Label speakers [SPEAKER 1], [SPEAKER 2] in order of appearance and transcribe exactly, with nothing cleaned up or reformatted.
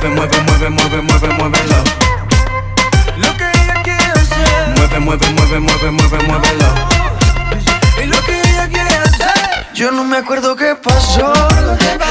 [SPEAKER 1] Mueve, mueve, mueve, mueve, mueve, muévelo.
[SPEAKER 2] Lo que ella quiere hacer.
[SPEAKER 1] Mueve, mueve, mueve, mueve, mueve, muévelo.
[SPEAKER 2] Y lo que ella quiere hacer.
[SPEAKER 3] Yo no me acuerdo qué pasó.